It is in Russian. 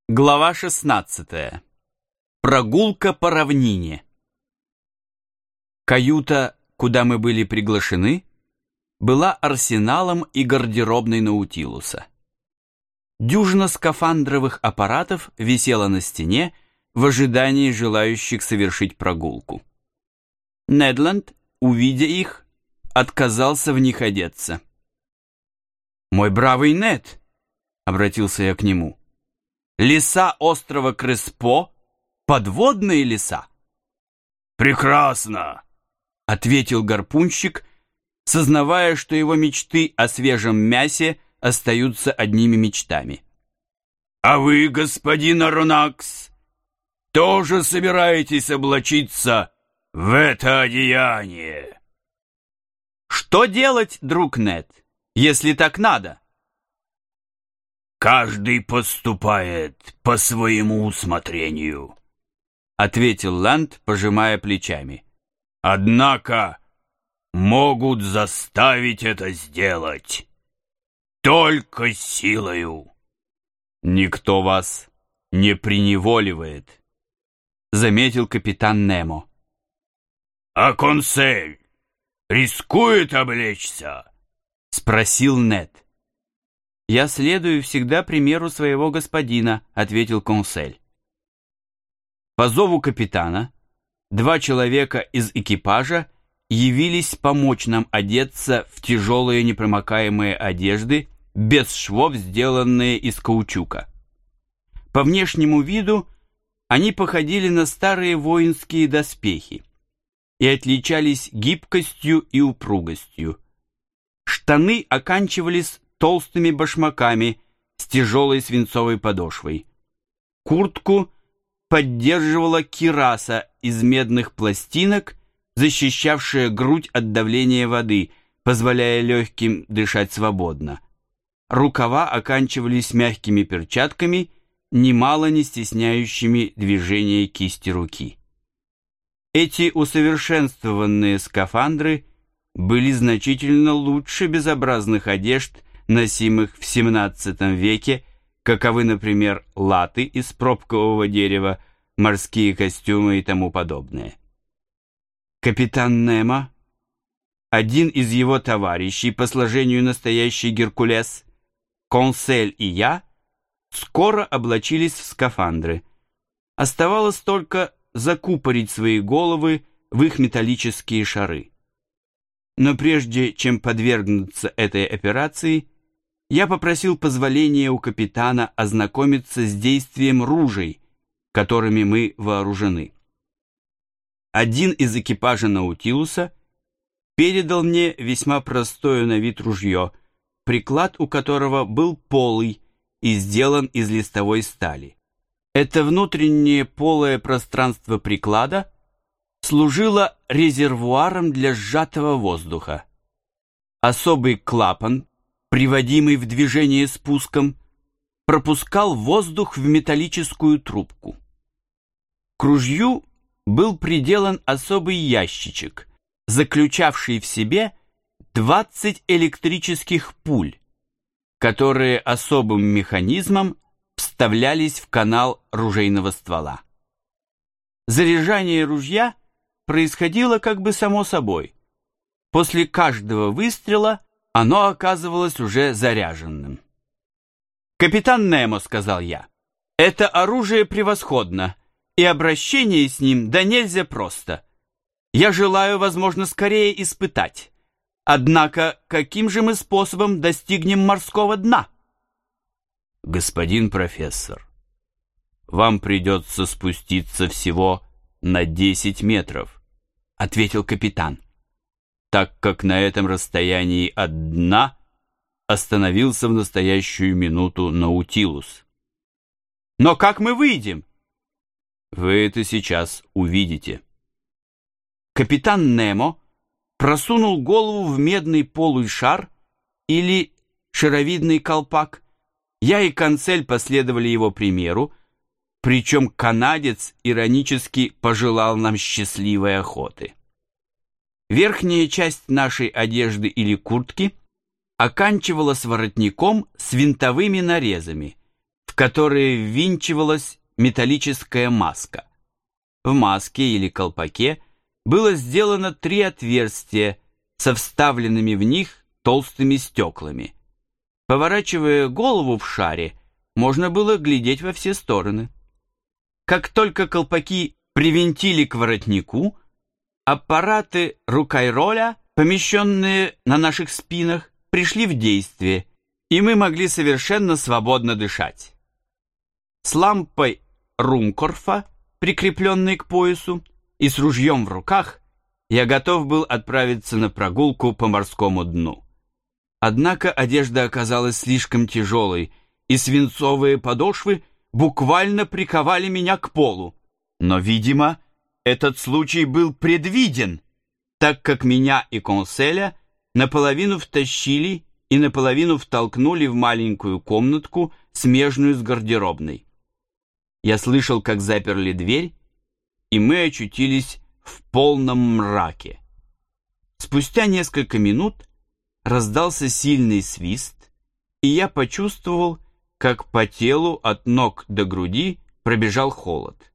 Глава 16. Прогулка по равнине. Каюта, куда мы были приглашены, была арсеналом и гардеробной Наутилуса. Дюжина скафандровых аппаратов висела на стене в ожидании желающих совершить прогулку. Недленд, увидя их, отказался в них одеться. «Мой бравый Нед!» — обратился я к нему. «Леса острова Креспо — подводные леса». «Прекрасно!» — ответил гарпунщик, сознавая, что его мечты о свежем мясе остаются одними мечтами. «А вы, господин Аронакс, тоже собираетесь облачиться в это одеяние?» «Что делать, друг Нед, если так надо?» «Каждый поступает по своему усмотрению», — ответил Ланд, пожимая плечами. «Однако могут заставить это сделать только силою». «Никто вас не приневоливает», — заметил капитан Немо. «А консель рискует облечься?» — спросил Нед. «Я следую всегда примеру своего господина», — ответил консель. По зову капитана два человека из экипажа явились помочь нам одеться в тяжелые непромокаемые одежды, без швов, сделанные из каучука. По внешнему виду они походили на старые воинские доспехи и отличались гибкостью и упругостью. Штаны оканчивались толстыми башмаками с тяжелой свинцовой подошвой. Куртку поддерживала кираса из медных пластинок, защищавшая грудь от давления воды, позволяя легким дышать свободно. Рукава оканчивались мягкими перчатками, немало не стесняющими движения кисти руки. Эти усовершенствованные скафандры были значительно лучше безобразных одежд, носимых в XVII веке, каковы, например, латы из пробкового дерева, морские костюмы и тому подобное. Капитан Немо, один из его товарищей по сложению настоящий Геркулес, консель и я скоро облачились в скафандры. Оставалось только закупорить свои головы в их металлические шары. Но прежде чем подвергнуться этой операции, я попросил позволения у капитана ознакомиться с действием ружей, которыми мы вооружены. Один из экипажа Наутилуса передал мне весьма простое на вид ружье, приклад у которого был полый и сделан из листовой стали. Это внутреннее полое пространство приклада служило резервуаром для сжатого воздуха. Особый клапан, приводимый в движение спуском, пропускал воздух в металлическую трубку. К ружью был приделан особый ящичек, заключавший в себе 20 электрических пуль, которые особым механизмом вставлялись в канал ружейного ствола. Заряжание ружья происходило как бы само собой. После каждого выстрела оно оказывалось уже заряженным. «Капитан Немо», — сказал я, — «это оружие превосходно, и обращение с ним да нельзя просто. Я желаю, возможно, скорее испытать. Однако, каким же мы способом достигнем морского дна?» «Господин профессор, вам придется спуститься всего на 10 метров», — ответил капитан, «так как на этом расстоянии от дна остановился в настоящую минуту Наутилус». «Но как мы выйдем?» «Вы это сейчас увидите». Капитан Немо просунул голову в медный полый шар или шаровидный колпак. Я и консель последовали его примеру, причем канадец иронически пожелал нам счастливой охоты. Верхняя часть нашей одежды или куртки оканчивалась воротником с винтовыми нарезами, в в которые ввинчивалась металлическая маска. В маске или колпаке было сделано 3 отверстия со вставленными в них толстыми стеклами. Поворачивая голову в шаре, можно было глядеть во все стороны. Как только колпаки привинтили к воротнику, аппараты рукайроля, помещенные на наших спинах, пришли в действие, и мы могли совершенно свободно дышать. С лампой Румкорфа, прикрепленной к поясу, и с ружьем в руках, я готов был отправиться на прогулку по морскому дну. Однако одежда оказалась слишком тяжелой, и свинцовые подошвы буквально приковали меня к полу. Но, видимо, этот случай был предвиден, так как меня и Конселя наполовину втащили и наполовину втолкнули в маленькую комнатку, смежную с гардеробной. Я слышал, как заперли дверь, и мы очутились в полном мраке. Спустя несколько минут раздался сильный свист, и я почувствовал, как по телу от ног до груди пробежал холод.